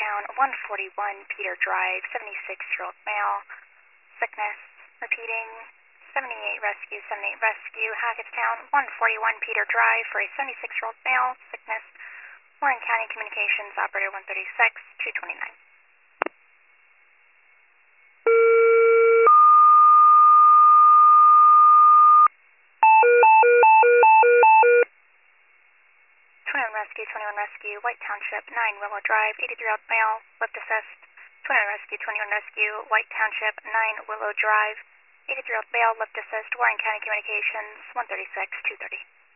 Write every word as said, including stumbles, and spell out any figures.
Hackettstown, one forty-one Peter Drive, seventy-six-year-old male, sickness. Repeating, seventy-eight Rescue, seventy-eight Rescue, Hackettstown, one forty-one Peter Drive for a seventy-six-year-old male, sickness. Warren County Communications, Operator one thirty-six, two twenty-nine. twenty-one Rescue, twenty-one Rescue, White Township, nine Willow Drive, eighty-three-year-old male, lift assist. twenty-one Rescue, twenty-one Rescue, White Township, nine Willow Drive, eighty-three-year-old male, lift assist, Warren County Communications, one thirty-six, two thirty.